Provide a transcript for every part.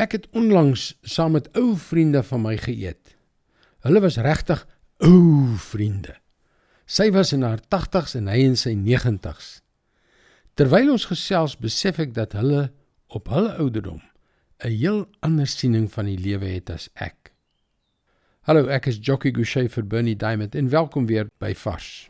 Ek het onlangs saam met ou vriende van my geëet. Hulle was regtig ou vriende. Sy was in haar 80s en hy in sy 90s. Terwyl ons gesels, besef ek dat hulle op hulle ouderdom 'n heel ander siening van die lewe het as ek. Hallo, ek is Jockey Gouchee vir Bernie Diamond en welkom weer by Vars.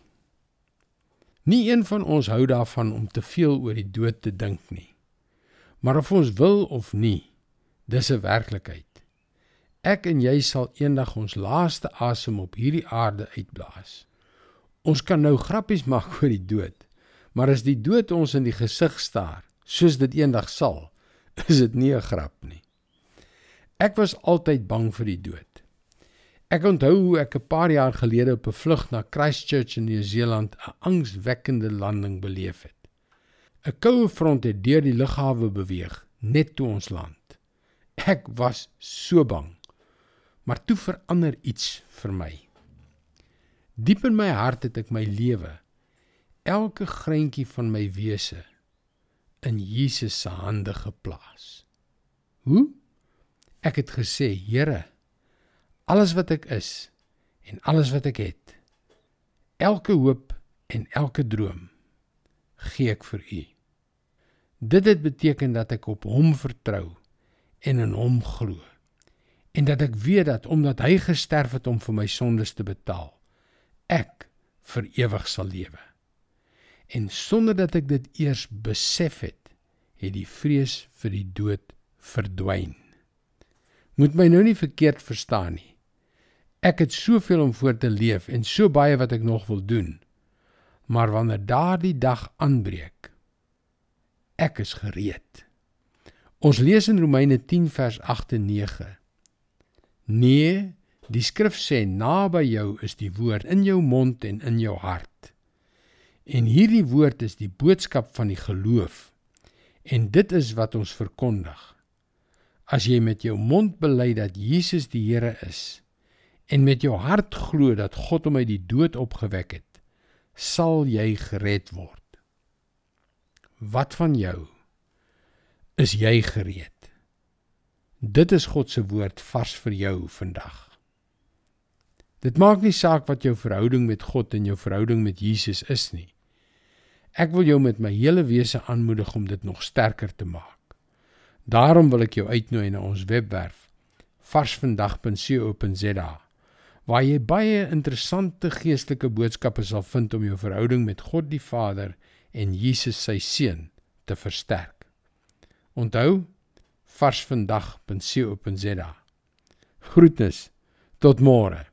Nie een van ons hou daarvan om te veel oor die dood te dink nie. Maar of ons wil of nie, dis 'n werklikheid. Ek en jy sal eendag ons laaste asem op hierdie aarde uitblaas. Ons kan nou grappies maak oor die dood, maar as die dood ons in die gesig staar, soos dit eendag sal, is dit nie 'n grap nie. Ek was altyd bang vir die dood. Ek onthou hoe ek 'n paar jaar gelede op 'n vlug na Christchurch in Nieu-Seeland 'n angswekkende landing beleef het. 'n Koue front het deur die lughawe beweeg, net toe ons land. Ek was so bang, maar toe verander iets vir my. Diep in my hart het ek my lewe, elke greintjie van my wese, in Jesus se hande geplaas. Hoe? Ek het gesê, Here, alles wat ek is en alles wat ek het, elke hoop en elke droom, gee ek vir U. Dit het beteken dat ek op Hom vertrou en in Hom glo, en dat ek weet dat omdat Hy gesterf het om vir my sondes te betaal, ek vir ewig sal lewe. En sonder dat ek dit eers besef het, het die vrees vir die dood verdwyn. Moet my nou nie verkeerd verstaan nie. Ek het soveel om voor te leef en so baie wat ek nog wil doen, maar wanneer daardie dag aanbreek, ek is gereed. Ons lees in Romeine 10 vers 8 en 9. Nee, die skrif sê, naby jou is die woord in jou mond en in jou hart. En hierdie woord is die boodskap van die geloof, en dit is wat ons verkondig. As jy met jou mond bely dat Jesus die Here is, en met jou hart glo dat God hom uit die dood opgewek het, sal jy gered word. Wat van jou? Is jy gereed? Dit is God se woord vars vir jou vandag. Dit maak nie saak wat jou verhouding met God en jou verhouding met Jesus is nie. Ek wil jou met my hele wese aanmoedig om dit nog sterker te maak. Daarom wil ek jou uitnooi na ons webwerf, varsvandag.co.za, waar jy baie interessante geestelike boodskappe sal vind om jou verhouding met God die Vader en Jesus sy Seun te versterk. Onthou, varsvandag.co.za. Groetnis, tot môre.